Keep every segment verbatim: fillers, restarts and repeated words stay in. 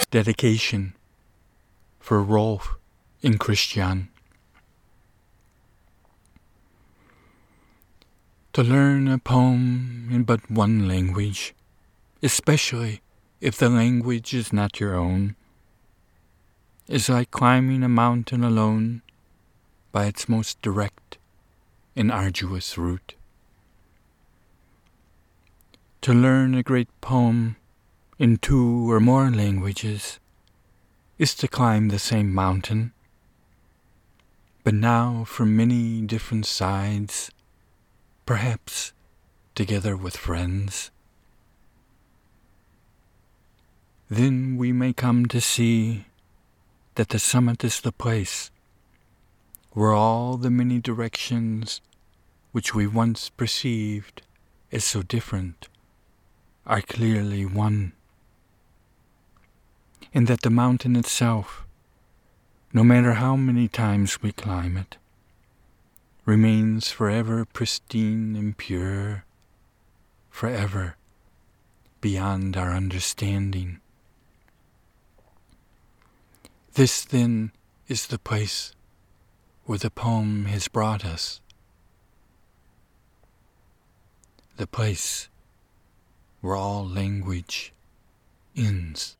Dedication for Rolf and Christian. To learn a poem in but one language, especially if the language is not your own, is like climbing a mountain alone by its most direct and arduous route. To learn a great poem in two or more languages is to climb the same mountain, but now from many different sides, perhaps together with friends. Then we may come to see that the summit is the place where all the many directions which we once perceived as so different are clearly one, and that the mountain itself, no matter how many times we climb it, remains forever pristine and pure, forever beyond our understanding. This, then, is the place where the poem has brought us, the place where all language ends.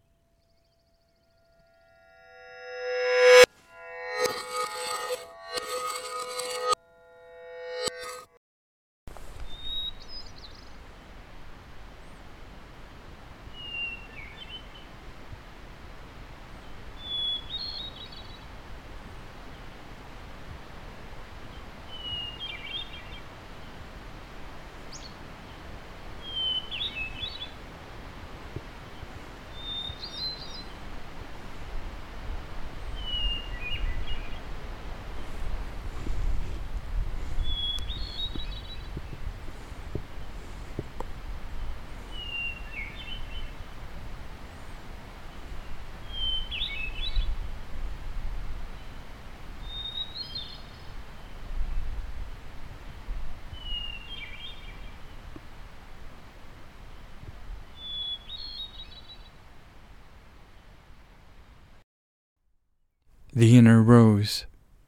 The inner rose.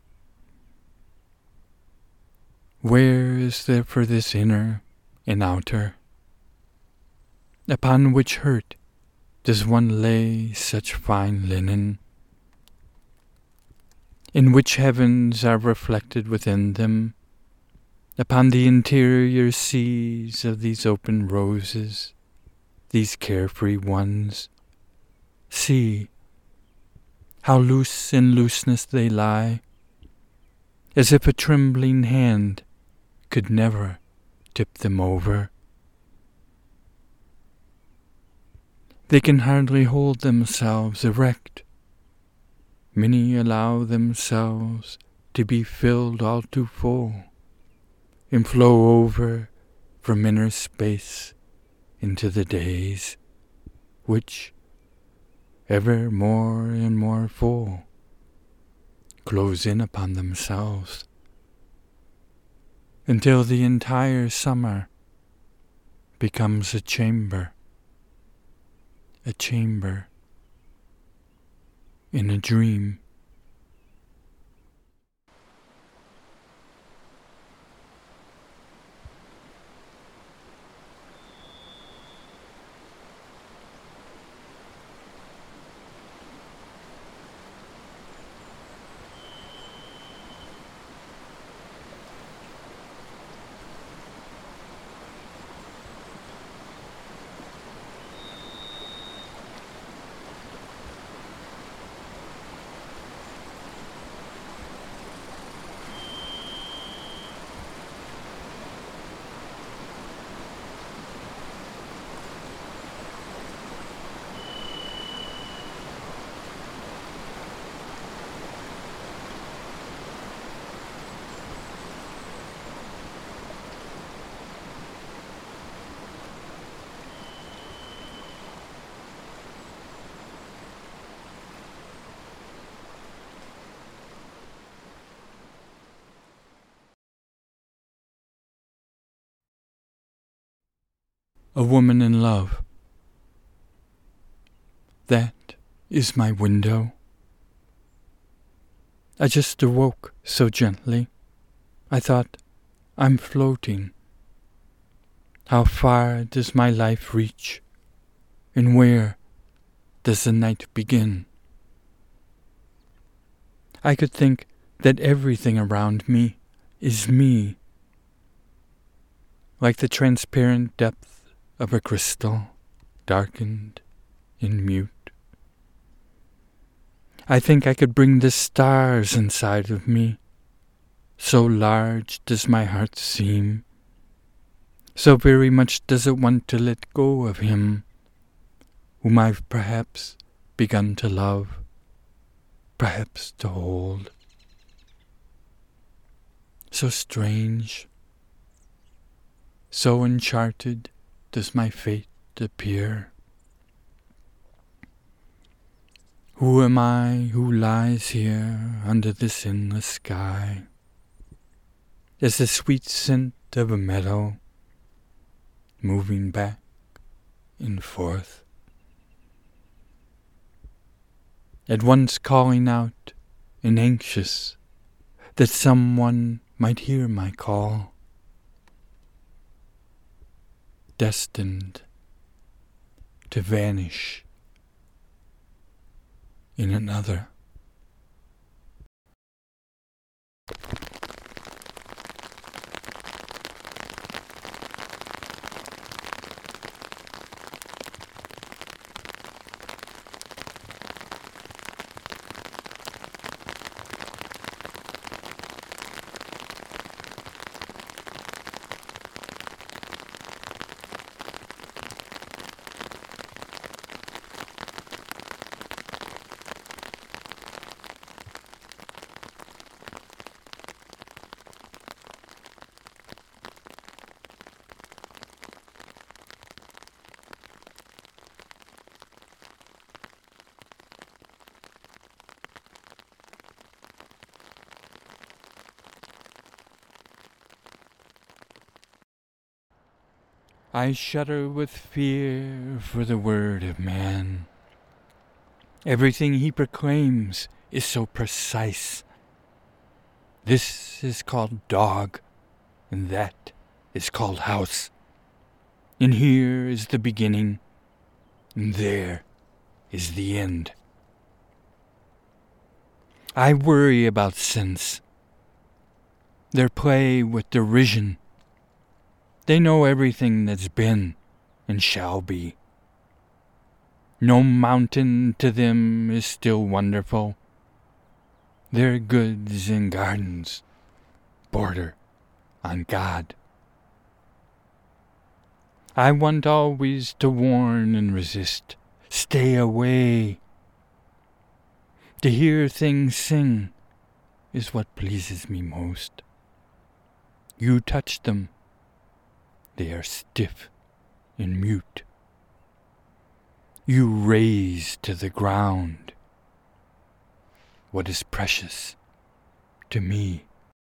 Where is there for this inner and outer? Upon which hurt does one lay such fine linen? In which heavens are reflected within them, upon the interior seas of these open roses, these carefree ones? See how loose in looseness they lie, as if a trembling hand could never tip them over. They can hardly hold themselves erect. Many allow themselves to be filled all too full, and flow over from inner space into the days, which, ever more and more full, close in upon themselves, until the entire summer becomes a chamber, a chamber in a dream. A woman in love. That is my window. I just awoke so gently. I thought, I'm floating. How far does my life reach? And where does the night begin? I could think that everything around me is me, like the transparent depth of a crystal, darkened and mute. I think I could bring the stars inside of me. So large does my heart seem. So very much does it want to let go of him, whom I've perhaps begun to love, perhaps to hold. So strange, so uncharted does my fate appear. Who am I who lies here under this endless sky? As the sweet scent of a meadow, moving back and forth, at once calling out and anxious that someone might hear my call, destined to vanish in another. I shudder with fear for the word of man. Everything he proclaims is so precise. This is called dog, and that is called house. And here is the beginning, and there is the end. I worry about sense, their play with derision. They know everything that's been and shall be. No mountain to them is still wonderful. Their goods and gardens border on God. I want always to warn and resist. Stay away. To hear things sing is what pleases me most. You touch them, they are stiff and mute. You raise to the ground what is precious to me.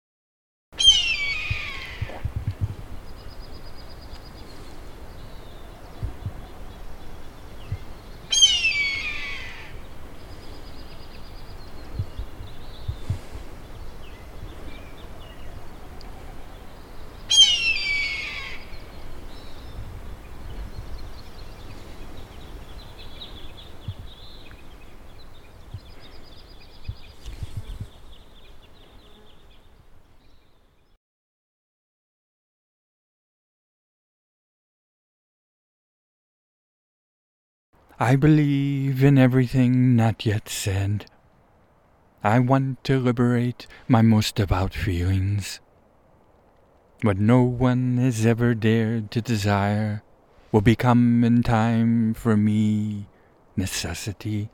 I believe in everything not yet said. I want to liberate my most devout feelings. What no one has ever dared to desire will become in time for me necessity.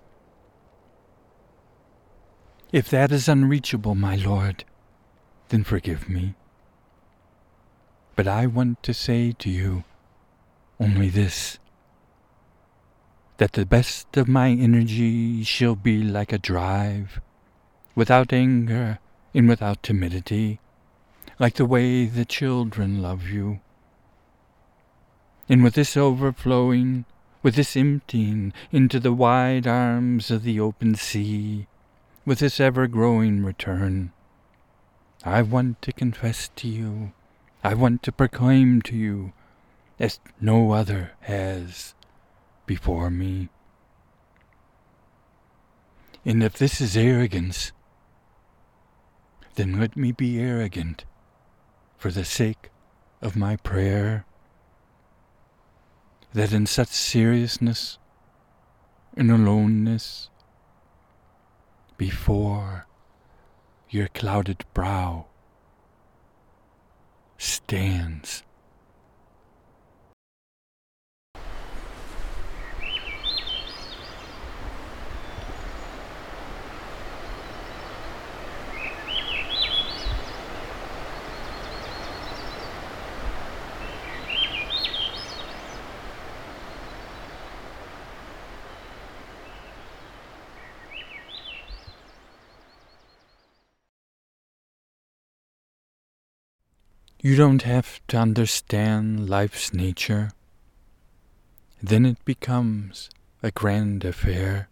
If that is unreachable, my Lord, then forgive me. But I want to say to you only this, that the best of my energy shall be like a drive, without anger and without timidity, like the way the children love you. And with this overflowing, with this emptying into the wide arms of the open sea, with this ever-growing return. I want to confess to you, I want to proclaim to you, as no other has before me. And if this is arrogance, then let me be arrogant for the sake of my prayer, that in such seriousness and aloneness, before your clouded brow stands You don't have to understand life's nature. Then it becomes a grand affair.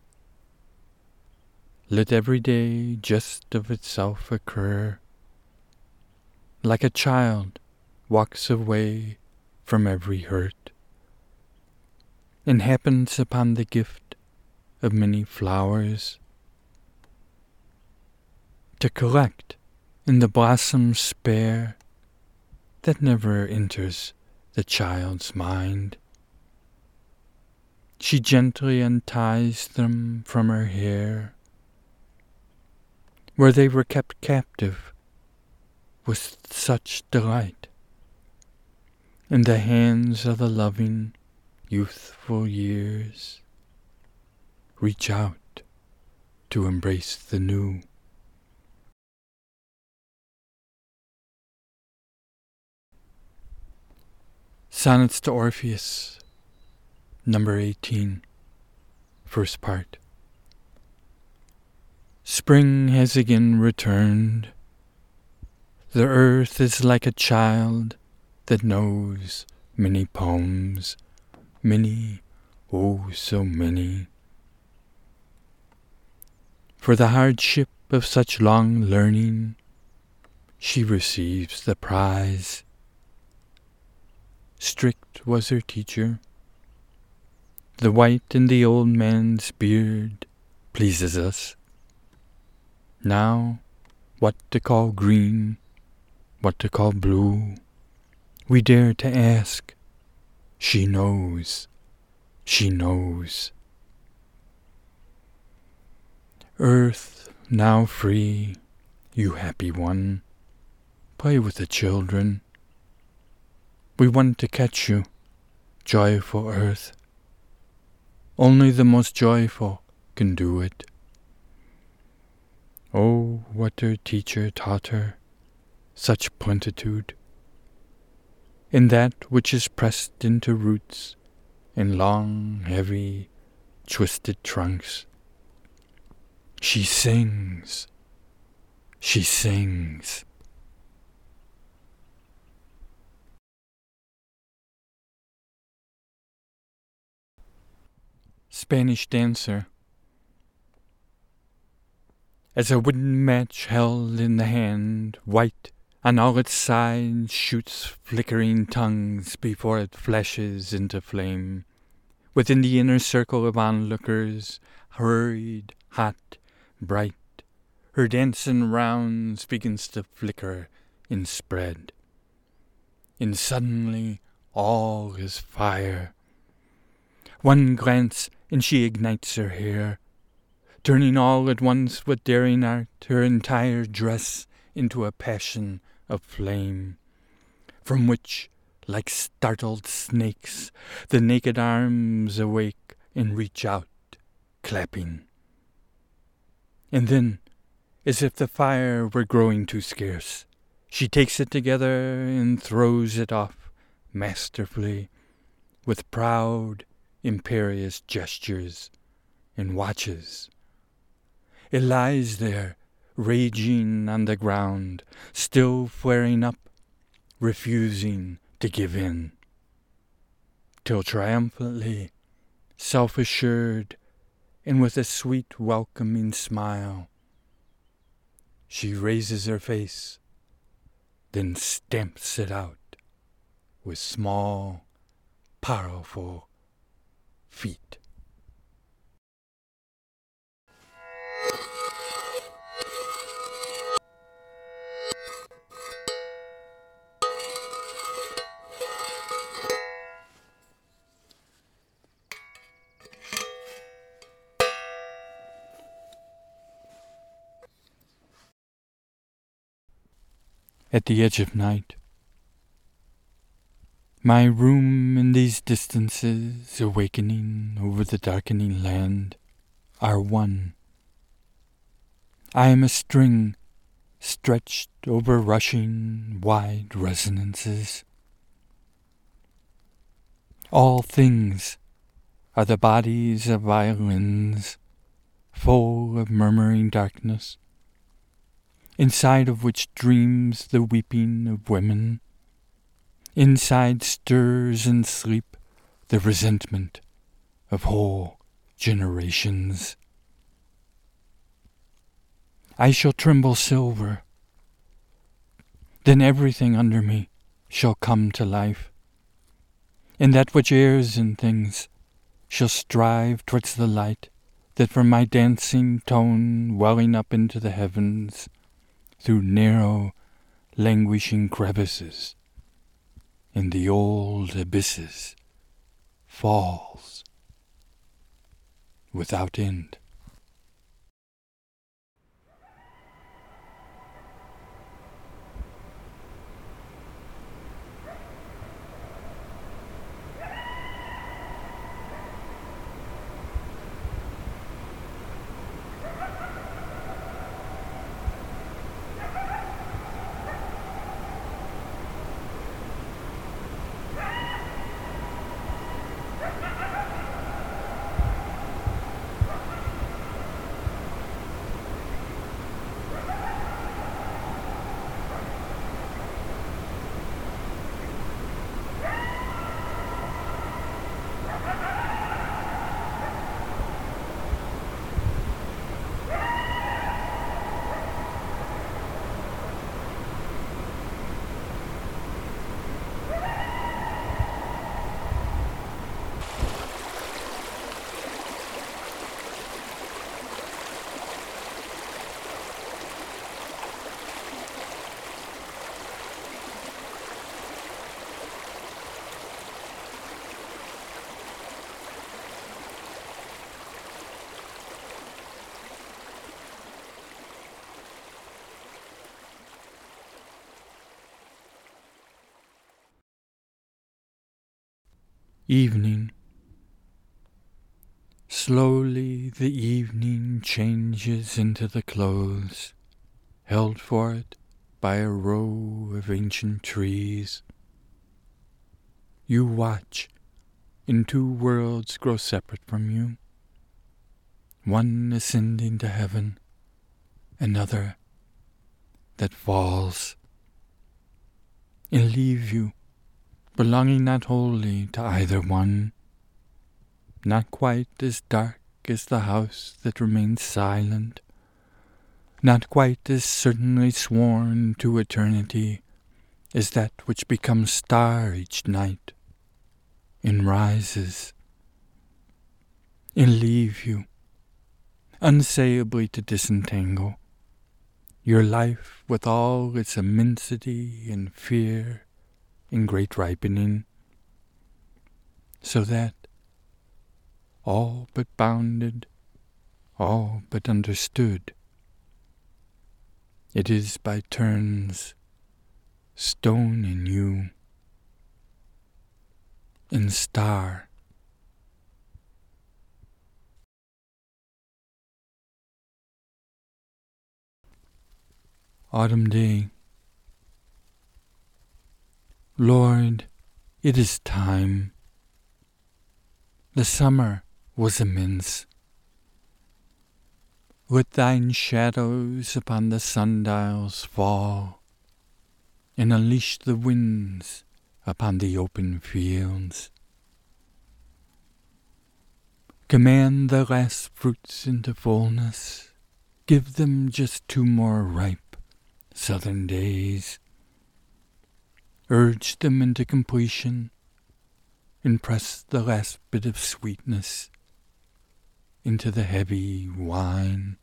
Let every day just of itself occur. Like a child walks away from every hurt, and happens upon the gift of many flowers, to collect in the blossoms spare that never enters the child's mind. She gently unties them from her hair, where they were kept captive with such delight, in the hands of the loving, youthful years. Reach out to embrace the new. Sonnets to Orpheus, number eighteen, first part. Spring has again returned. The earth is like a child that knows many poems, many, oh so many. For the hardship of such long learning, she receives the prize. Strict was her teacher. The white in the old man's beard pleases us. Now, what to call green, what to call blue, we dare to ask. She knows, she knows. Earth, now free, you happy one, play with the children. We want to catch you, joyful earth. Only the most joyful can do it. Oh, what her teacher taught her, such plenitude, in that which is pressed into roots in long, heavy, twisted trunks. She sings, she sings. Spanish dancer. As a wooden match held in the hand, white on all its sides shoots flickering tongues before it flashes into flame. Within the inner circle of onlookers, hurried, hot, bright, her dancing rounds begins to flicker and spread. And suddenly all is fire. One glance and she ignites her hair, turning all at once with daring art her entire dress into a passion of flame, from which, like startled snakes, the naked arms awake and reach out, clapping. And then, as if the fire were growing too scarce, she takes it together and throws it off masterfully, with proud, imperious gestures, and watches. It lies there, raging on the ground, still flaring up, refusing to give in, till triumphantly self-assured, and with a sweet welcoming smile. She raises her face, then stamps it out with small, powerful feet. At the edge of night, my room and these distances awakening over the darkening land are one. I am a string stretched over rushing wide resonances. All things are the bodies of violins, full of murmuring darkness, inside of which dreams the weeping of women. Inside stirs in sleep the resentment of whole generations. I shall tremble silver, then everything under me shall come to life, and that which errs in things shall strive towards the light that from my dancing tone welling up into the heavens through narrow, languishing crevices in the old abysses falls without end. Evening. Slowly the evening changes into the clothes held for it by a row of ancient trees. You watch, and two worlds grow separate from you, one ascending to heaven, another that falls, and leave you belonging not wholly to either one, not quite as dark as the house that remains silent, not quite as certainly sworn to eternity as that which becomes star each night and rises, and leave you unsayably to disentangle your life with all its immensity and fear in great ripening, so that, all but bounded, all but understood, it is by turns stone in you, and star. Autumn day. Lord, it is time. The summer was immense. Let thine shadows upon the sundials fall, and unleash the winds upon the open fields. Command the last fruits into fullness. Give them just two more ripe southern days. Urge them into completion, and press the last bit of sweetness into the heavy wine.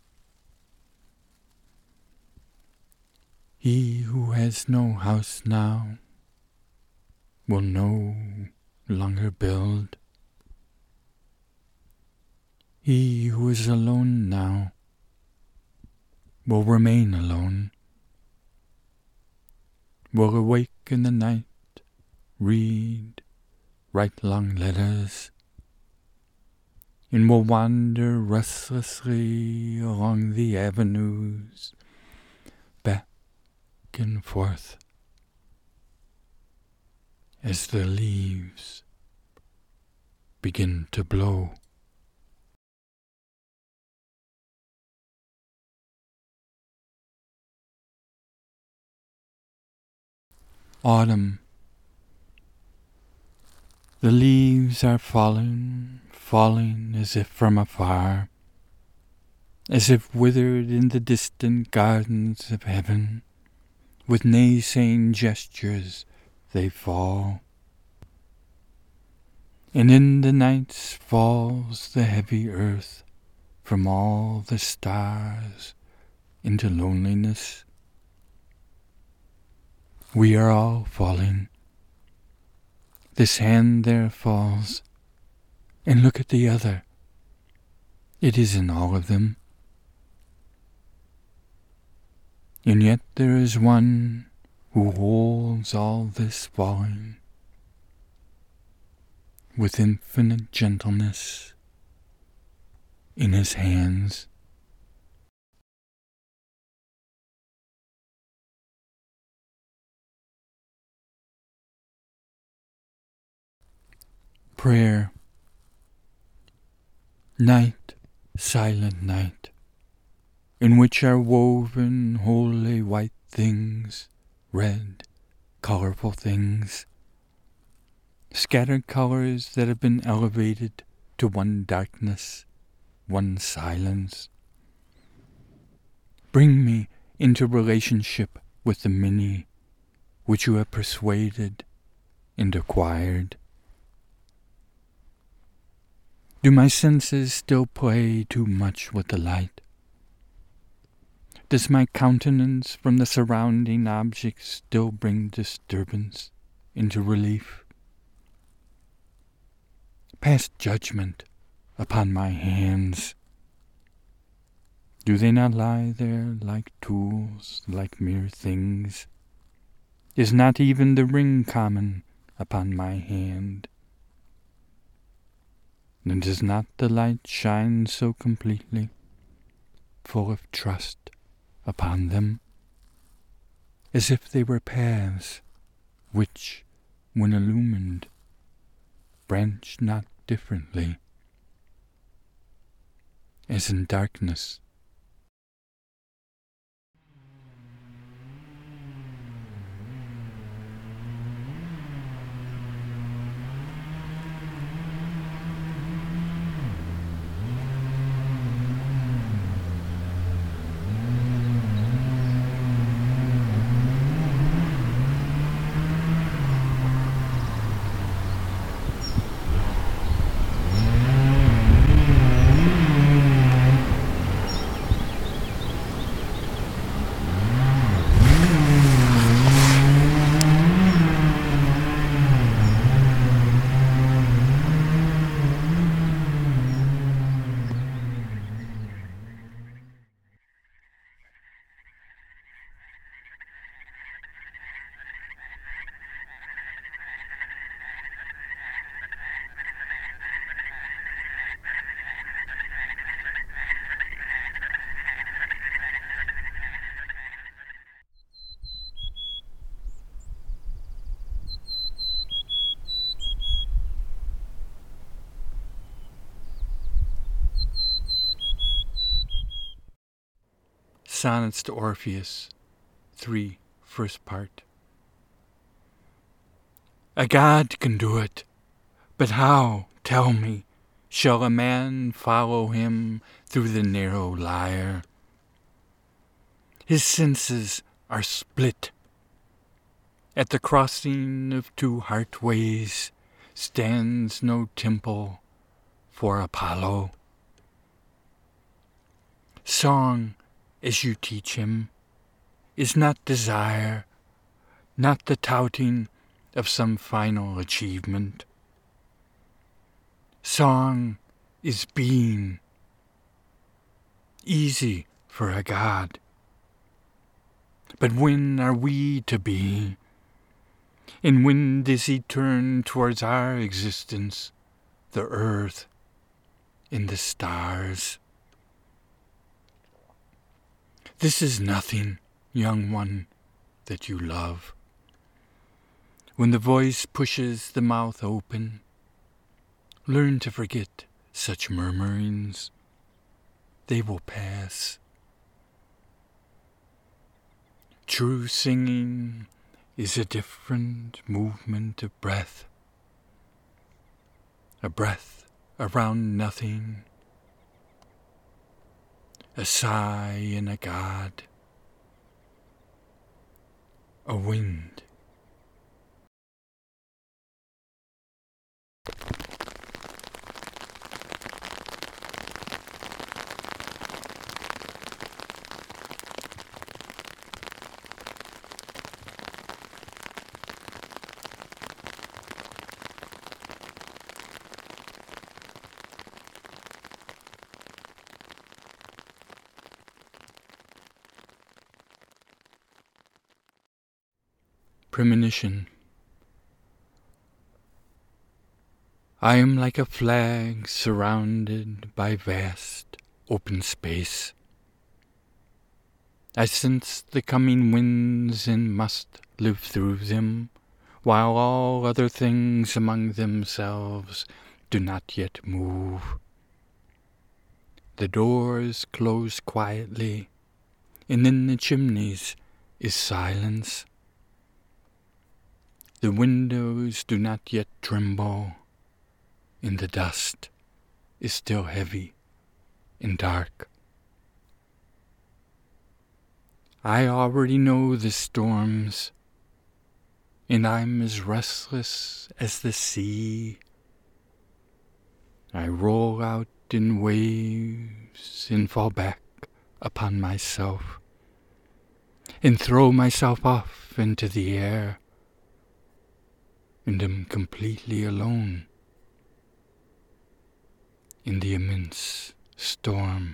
He who has no house now will no longer build. He who is alone now will remain alone, will awake in the night, read, write long letters, and will wander restlessly along the avenues, back and forth, as the leaves begin to blow. Autumn. The leaves are falling, falling as if from afar, as if withered in the distant gardens of heaven. With naysaying gestures they fall, and in the nights falls the heavy earth from all the stars into loneliness. We are all falling. This hand there falls, and look at the other. It is in all of them. And yet there is one who holds all this falling with infinite gentleness in his hands. Prayer. Night, silent night, in which are woven holy white things, red, colorful things, scattered colors that have been elevated to one darkness, one silence. Bring me into relationship with the many which you have persuaded and acquired. Do my senses still play too much with the light? Does my countenance from the surrounding objects still bring disturbance into relief? Pass judgment upon my hands. Do they not lie there like tools, like mere things? Is not even the ring common upon my hand? And does not the light shine so completely, full of trust upon them, as if they were paths which, when illumined, branch not differently, as in darkness? Sonnets to Orpheus, three, first part. A god can do it, but how, tell me, Shall a man follow him through the narrow lyre? His senses are split. At the crossing of two heartways stands no temple for Apollo. Song, as you teach him, is not desire, not the touting of some final achievement. Song is being, easy for a god. But when are we to be? And when does he turn towards our existence, the earth and the stars? This is nothing, young one, that you love. When the voice pushes the mouth open, learn to forget such murmurings. They will pass. True singing is a different movement of breath, a breath around nothing, a sigh in a god, a wind. Premonition. I am like a flag surrounded by vast open space. I sense the coming winds and must live through them, while all other things among themselves do not yet move. The doors close quietly, and in the chimneys is silence. The windows do not yet tremble, and the dust is still heavy and dark. I already know the storms, and I'm as restless as the sea. I roll out in waves and fall back upon myself, and throw myself off into the air, and am completely alone in the immense storm.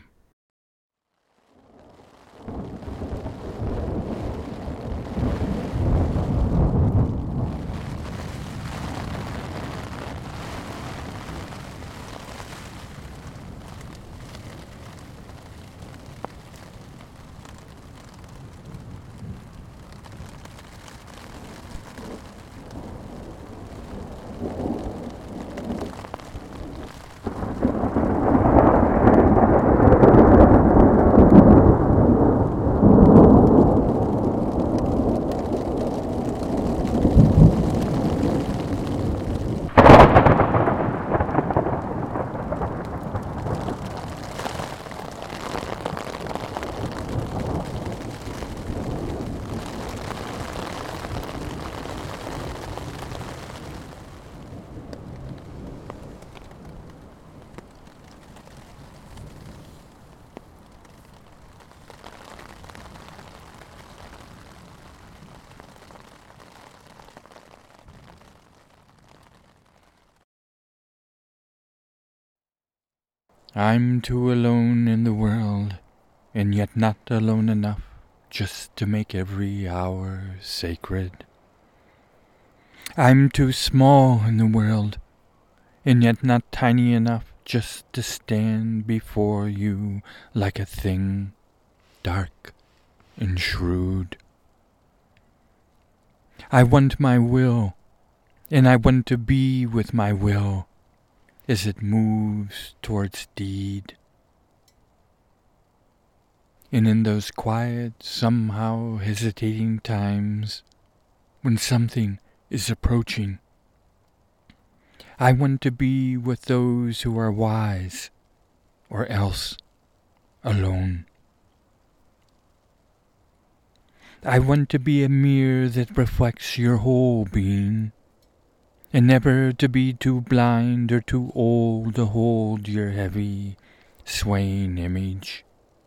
I'm too alone in the world, and yet not alone enough just to make every hour sacred. I'm too small in the world, and yet not tiny enough just to stand before you like a thing dark and shrewd. I want my will, and I want to be with my will as it moves towards deed. And in those quiet, somehow hesitating times when something is approaching, I want to be with those who are wise, or else alone. I want to be a mirror that reflects your whole being, and never to be too blind or too old to hold your heavy, swaying image.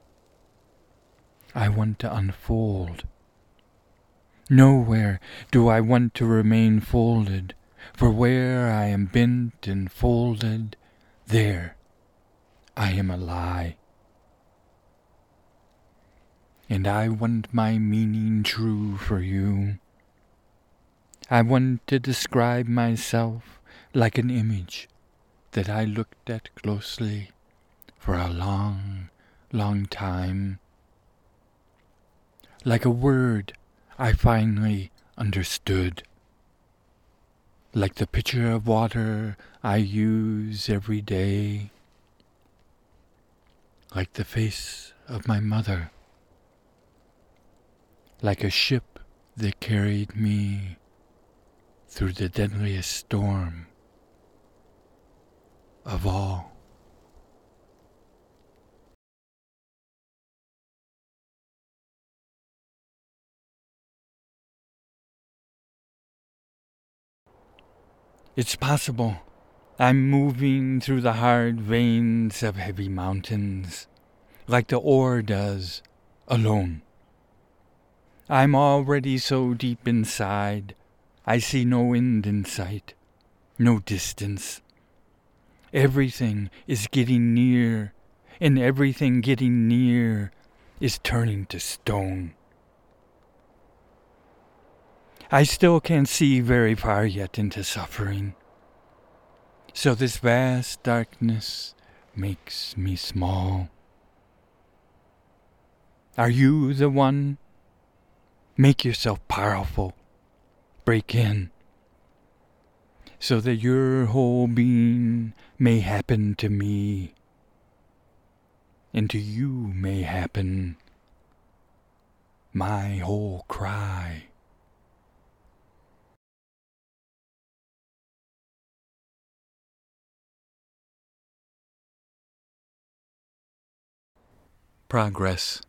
I want to unfold. Nowhere do I want to remain folded, for where I am bent and folded, there I am a lie. And I want my meaning true for you. I want to describe myself like an image that I looked at closely for a long, long time. Like a word I finally understood. Like the pitcher of water I use every day. Like the face of my mother. Like a ship that carried me through the deadliest storm of all. It's possible I'm moving through the hard veins of heavy mountains, like the ore does, alone. I'm already so deep inside, I see no end in sight, no distance. Everything is getting near, and everything getting near is turning to stone. I still can't see very far yet into suffering, so this vast darkness makes me small. Are you the one? Make yourself powerful. Break in, so that your whole being may happen to me, and to you may happen my whole cry. Progress.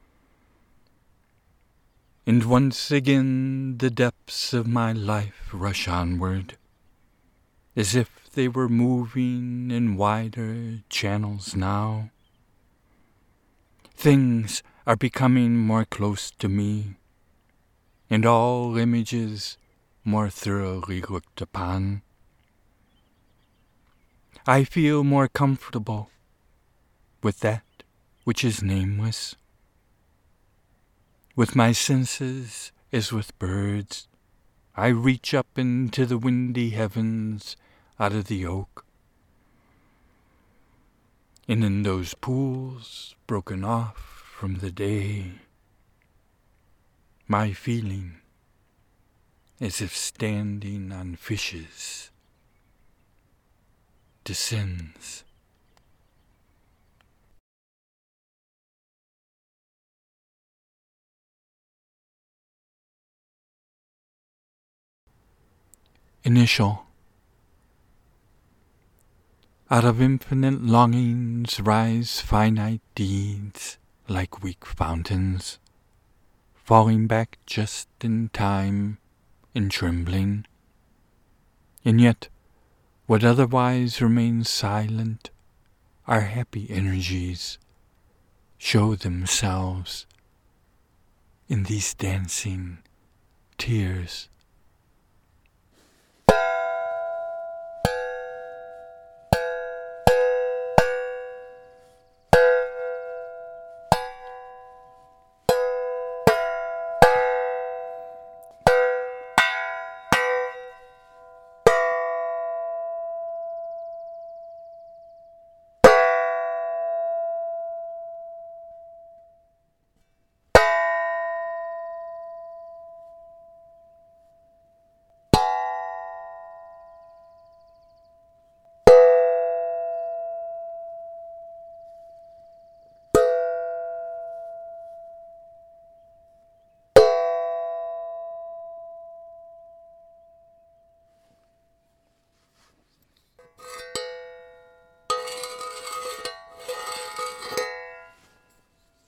And once again the depths of my life rush onward, as if they were moving in wider channels now. Things are becoming more close to me, and all images more thoroughly looked upon. I feel more comfortable with that which is nameless. With my senses as with birds, I reach up into the windy heavens out of the oak. And in those pools broken off from the day, my feeling as if standing on fishes descends. Initial. Out of infinite longings rise finite deeds like weak fountains, falling back just in time and trembling. And yet, what otherwise remains silent, our happy energies, show themselves in these dancing tears